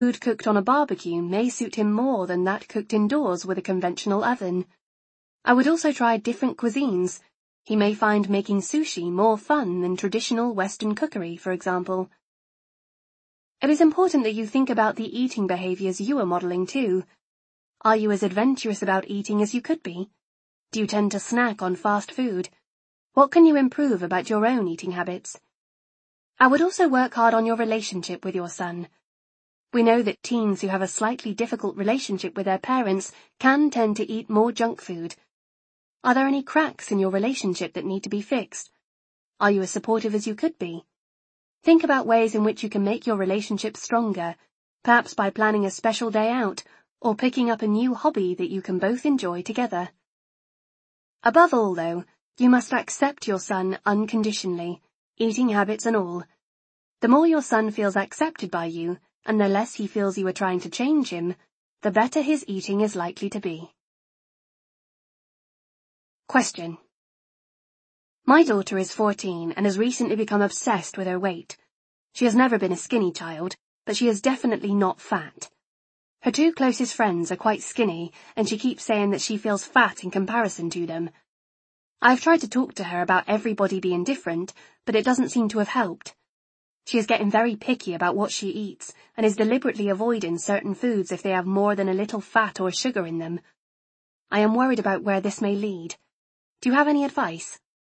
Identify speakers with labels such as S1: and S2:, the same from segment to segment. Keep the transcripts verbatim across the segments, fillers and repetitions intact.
S1: Food cooked on a barbecue may suit him more than that cooked indoors with a conventional oven. I would also try different cuisines. He may find making sushi more fun than traditional Western cookery, for example. It is important that you think about the eating behaviors you are modeling too. Are you as adventurous about eating as you could be? Do you tend to snack on fast food? What can you improve about your own eating habits? I would also work hard on your relationship with your son. We know that teens who have a slightly difficult relationship with their parents can tend to eat more junk food. Are there any cracks in your relationship that need to be fixed? Are you as supportive as you could be? Think about ways in which you can make your relationship stronger, perhaps by planning a special day out or picking up a new hobby that you can both enjoy together. Above all, though, you must accept your son unconditionally, eating habits and all. The more your son feels accepted by you, and the less he feels you are trying to change him, the better his eating is likely to be. Question. My daughter is fourteen and has recently become obsessed with her weight. She has never been a skinny child, but she is definitely not fat. Her two closest friends are quite skinny, and she keeps saying that she feels fat in comparison to them. I've tried to talk to her about everybody being different, but it doesn't seem to have helped. She is getting very picky about what she eats and is deliberately avoiding certain foods if they have more than a little fat or sugar in them. I am worried about where this may lead. Do you have any advice?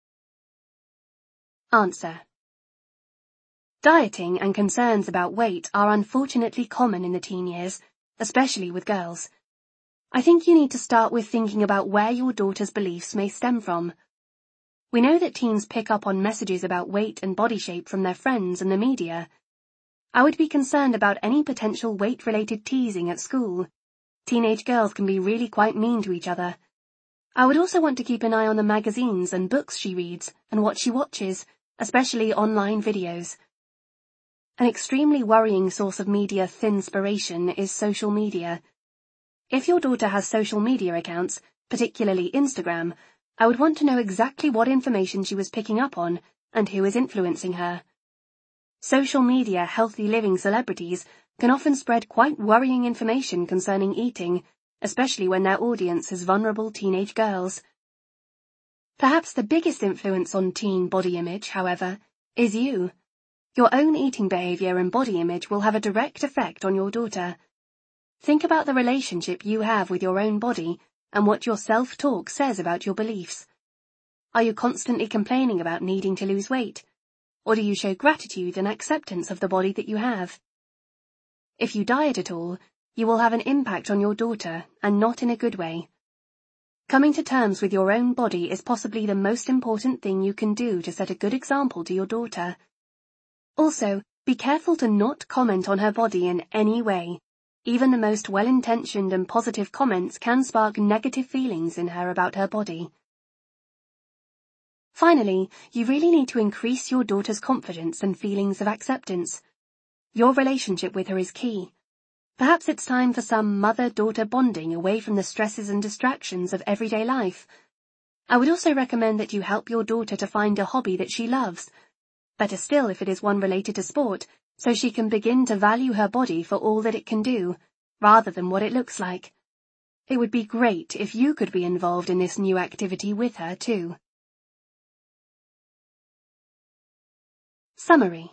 S1: Answer. Dieting and concerns about weight are unfortunately common in the teen years, especially with girls. I think you need to start with thinking about where your daughter's beliefs may stem from. We know that teens pick up on messages about weight and body shape from their friends and the media. I would be concerned about any potential weight-related teasing at school. Teenage girls can be really quite mean to each other. I would also want to keep an eye on the magazines and books she reads and what she watches, especially online videos. An extremely worrying source of media thinspiration is social media. If your daughter has social media accounts, particularly Instagram, I would want to know exactly what information she was picking up on and who is influencing her. Social media healthy living celebrities can often spread quite worrying information concerning eating, especially when their audience is vulnerable teenage girls. Perhaps the biggest influence on teen body image, however, is you. Your own eating behavior and body image will have a direct effect on your daughter. Think about the relationship you have with your own body and what your self-talk says about your beliefs. Are you constantly complaining about needing to lose weight? Or do you show gratitude and acceptance of the body that you have? If you diet at all, you will have an impact on your daughter, and not in a good way. Coming to terms with your own body is possibly the most important thing you can do to set a good example to your daughter. Also, be careful to not comment on her body in any way. Even the most well-intentioned and positive comments can spark negative feelings in her about her body. Finally, you really need to increase your daughter's confidence and feelings of acceptance. Your relationship with her is key. Perhaps it's time for some mother-daughter bonding away from the stresses and distractions of everyday life. I would also recommend that you help your daughter to find a hobby that she loves. Better still if it is one related to sport, so she can begin to value her body for all that it can do, rather than what it looks like. It would be great if you could be involved in this new activity with her too. Summary.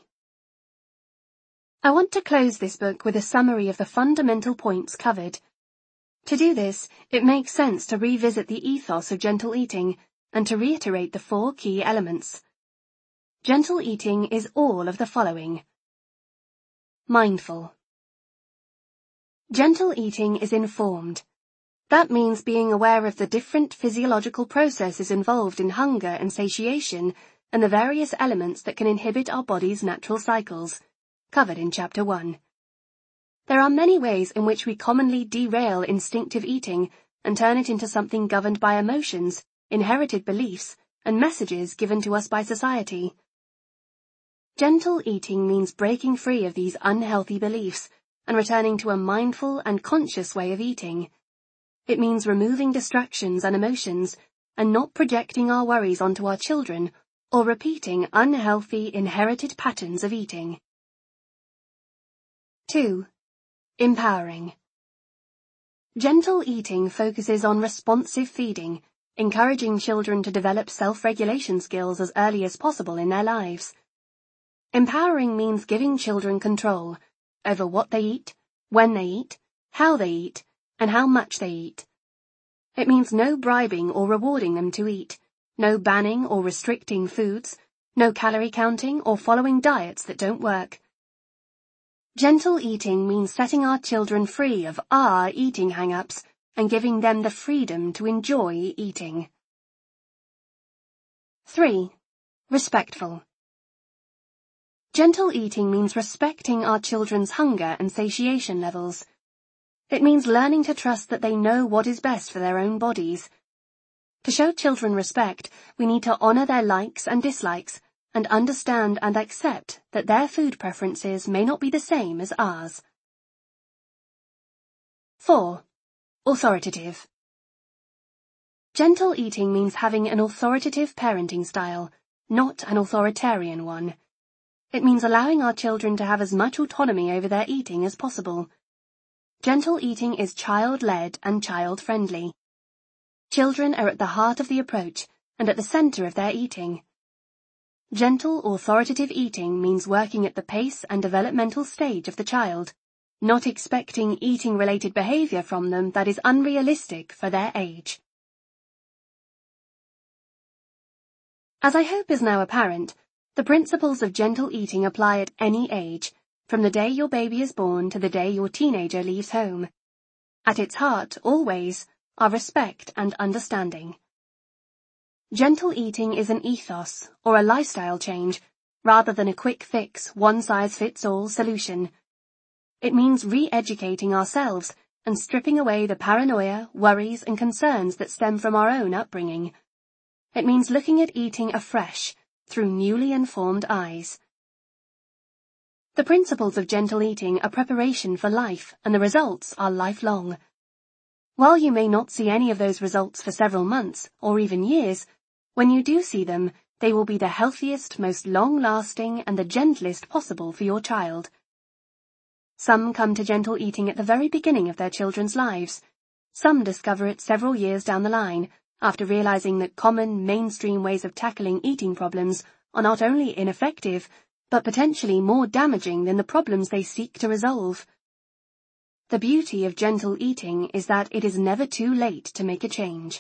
S1: I want to close this book with a summary of the fundamental points covered. To do this, it makes sense to revisit the ethos of gentle eating and to reiterate the four key elements. Gentle eating is all of the following. Mindful. Gentle eating is informed. That means being aware of the different physiological processes involved in hunger and satiation and the various elements that can inhibit our body's natural cycles, covered in Chapter one. There are many ways in which we commonly derail instinctive eating and turn it into something governed by emotions, inherited beliefs, and messages given to us by society. Gentle eating means breaking free of these unhealthy beliefs and returning to a mindful and conscious way of eating. It means removing distractions and emotions and not projecting our worries onto our children or repeating unhealthy inherited patterns of eating. two. Empowering. Gentle eating focuses on responsive feeding, encouraging children to develop self-regulation skills as early as possible in their lives. Empowering means giving children control over what they eat, when they eat, how they eat, and how much they eat. It means no bribing or rewarding them to eat, no banning or restricting foods, no calorie counting or following diets that don't work. Gentle eating means setting our children free of our eating hang-ups and giving them the freedom to enjoy eating. three. Respectful. Gentle eating means respecting our children's hunger and satiation levels. It means learning to trust that they know what is best for their own bodies. To show children respect, we need to honor their likes and dislikes and understand and accept that their food preferences may not be the same as ours. four. Authoritative. Gentle eating means having an authoritative parenting style, not an authoritarian one. It means allowing our children to have as much autonomy over their eating as possible. Gentle eating is child-led and child-friendly. Children are at the heart of the approach and at the center of their eating. Gentle, authoritative eating means working at the pace and developmental stage of the child, not expecting eating-related behavior from them that is unrealistic for their age. As I hope is now apparent, the principles of gentle eating apply at any age, from the day your baby is born to the day your teenager leaves home. At its heart, always, are respect and understanding. Gentle eating is an ethos, or a lifestyle change, rather than a quick fix, one-size-fits-all solution. It means re-educating ourselves and stripping away the paranoia, worries, and concerns that stem from our own upbringing. It means looking at eating afresh, through newly informed eyes. The principles of gentle eating are preparation for life, and the results are lifelong. While you may not see any of those results for several months, or even years, when you do see them, they will be the healthiest, most long-lasting, and the gentlest possible for your child. Some come to gentle eating at the very beginning of their children's lives. Some discover it several years down the line, after realizing that common, mainstream ways of tackling eating problems are not only ineffective, but potentially more damaging than the problems they seek to resolve. The beauty of gentle eating is that it is never too late to make a change.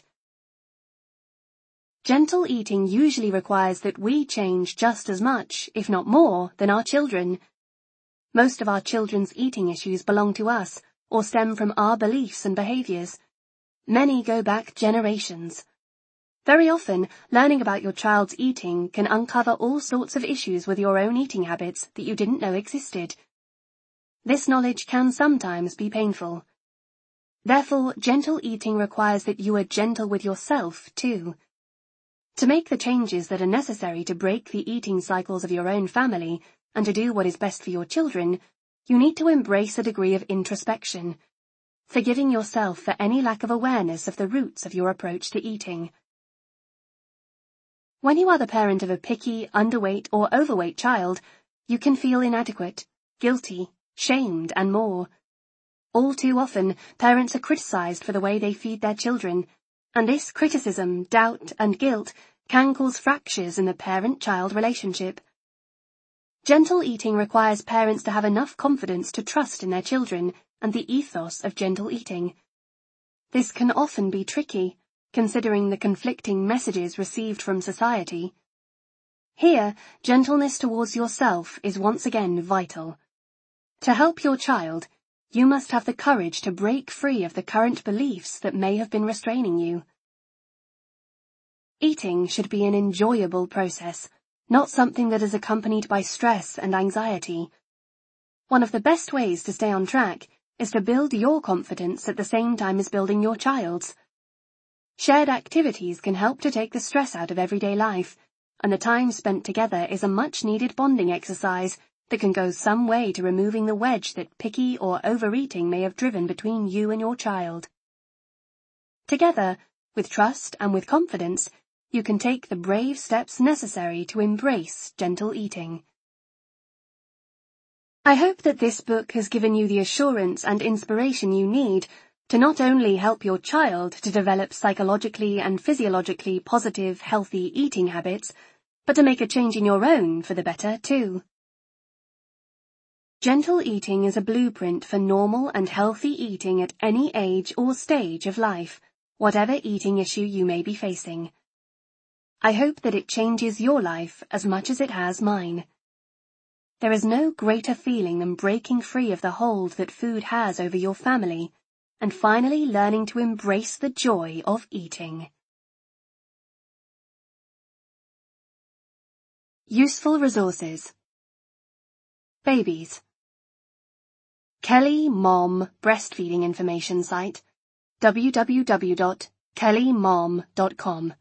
S1: Gentle eating usually requires that we change just as much, if not more, than our children. Most of our children's eating issues belong to us, or stem from our beliefs and behaviors. Many go back generations. Very often, learning about your child's eating can uncover all sorts of issues with your own eating habits that you didn't know existed. This knowledge can sometimes be painful. Therefore, gentle eating requires that you are gentle with yourself, too. To make the changes that are necessary to break the eating cycles of your own family and to do what is best for your children, you need to embrace a degree of introspection, forgiving yourself for any lack of awareness of the roots of your approach to eating. When you are the parent of a picky, underweight, or overweight child, you can feel inadequate, guilty, shamed, and more. All too often, parents are criticized for the way they feed their children, and this criticism, doubt, and guilt can cause fractures in the parent-child relationship. Gentle eating requires parents to have enough confidence to trust in their children and the ethos of gentle eating. This can often be tricky, considering the conflicting messages received from society. Here, gentleness towards yourself is once again vital. To help your child, you must have the courage to break free of the current beliefs that may have been restraining you. Eating should be an enjoyable process, not something that is accompanied by stress and anxiety. One of the best ways to stay on track is to build your confidence at the same time as building your child's. Shared activities can help to take the stress out of everyday life, and the time spent together is a much-needed bonding exercise that can go some way to removing the wedge that picky or overeating may have driven between you and your child. Together, with trust and with confidence, you can take the brave steps necessary to embrace gentle eating. I hope that this book has given you the assurance and inspiration you need to not only help your child to develop psychologically and physiologically positive, healthy eating habits, but to make a change in your own for the better, too. Gentle eating is a blueprint for normal and healthy eating at any age or stage of life, whatever eating issue you may be facing. I hope that it changes your life as much as it has mine. There is no greater feeling than breaking free of the hold that food has over your family and finally learning to embrace the joy of eating. Useful resources. Babies. Kelly Mom breastfeeding information site w w w dot kelly mom dot com.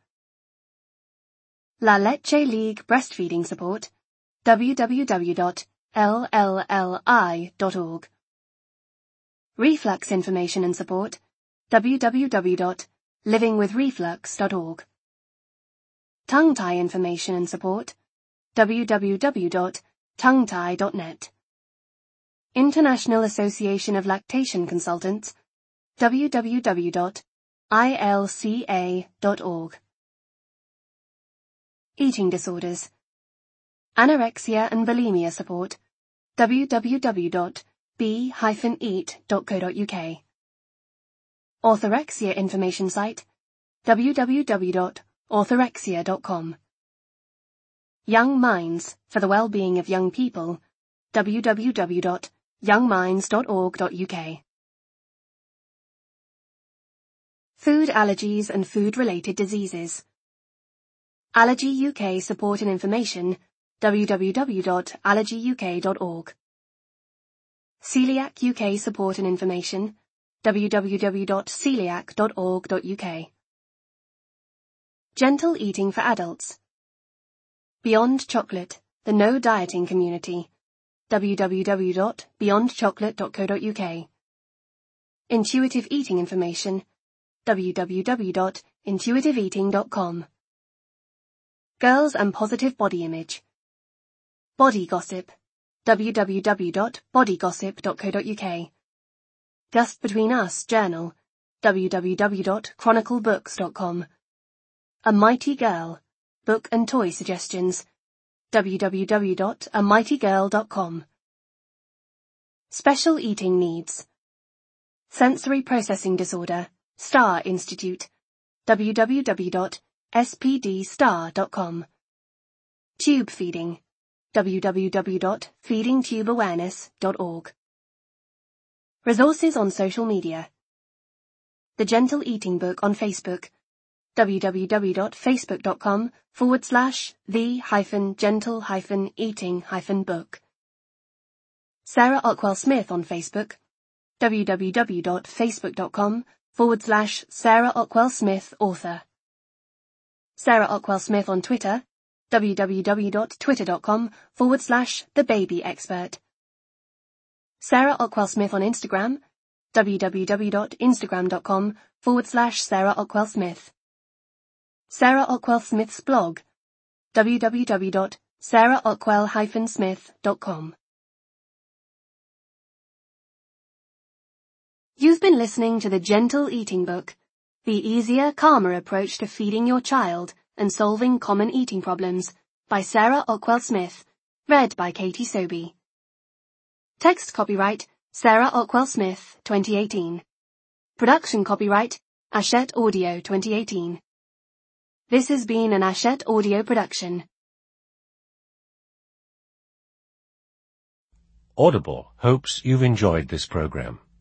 S1: La Leche League breastfeeding support w w w dot l l l i dot org. Reflux information and support w w w dot living with reflux dot org. Tongue tie information and support w w w dot tongue tie dot net. International Association of Lactation Consultants w w w dot i l c a dot org. Eating disorders. Anorexia and bulimia support w w w dot b dash eat dot co dot u k. Orthorexia information site w w w dot orthorexia dot com. Young Minds for the well-being of young people w w w dot young minds dot org dot u k. Food allergies and food-related diseases. Allergy U K support and information w w w dot allergy u k dot org. Celiac U K support and information w w w dot celiac dot org dot u k. Gentle eating for adults. Beyond Chocolate, the no dieting community w w w dot beyond chocolate dot co dot u k. Intuitive eating information w w w dot intuitive eating dot com. Girls and positive body image. Body gossip w w w dot body gossip dot co dot u k. Just Between Us journal w w w dot chronicle books dot com. A Mighty Girl book and toy suggestions w w w dot a mighty girl dot com. Special eating needs. Sensory processing disorder STAR Institute w w w dot s p d star dot com. Tube feeding w w w dot feeding tube awareness dot org. Resources on social media. The Gentle Eating Book on Facebook w w w dot facebook dot com forward slash the hyphen gentle hyphen eating hyphen book. Sarah Ockwell Smith on Facebook w w w dot facebook dot com forward slash Sarah Ockwell Smith author. Sarah Ockwell Smith on Twitter w w w dot twitter dot com forward slash the baby expert. Sarah Ockwell Smith on Instagram w w w dot instagram dot com forward slash Sarah Ockwell Smith. Sarah Ockwell Smith's blog w w w dot sarah ockwell dash smith dot com. You've been listening to The Gentle Eating Book, the easier, calmer approach to feeding your child and solving common eating problems, by Sarah Ockwell Smith, read by Katie Sobey. Text copyright Sarah Ockwell Smith, twenty eighteen. Production copyright Hachette Audio, twenty eighteen. This has been an Hachette Audio production.
S2: Audible hopes you've enjoyed this program.